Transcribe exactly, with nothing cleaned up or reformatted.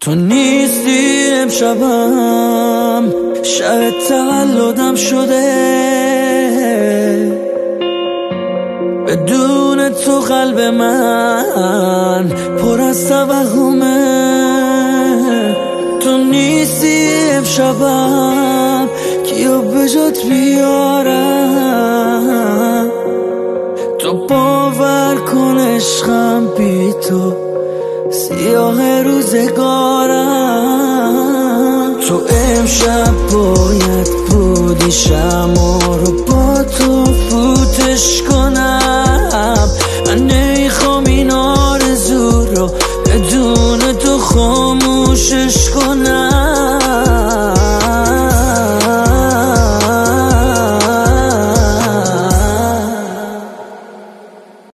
تو نیستی امشبم، شب تولدم شده، بدون تو قلب من پر از توهمه. تو نیستی امشبم، کیو به جات بیارم؟ تو باور کن عشقم بی تو سیاه روزگارم. تو امشب باید بودی شمع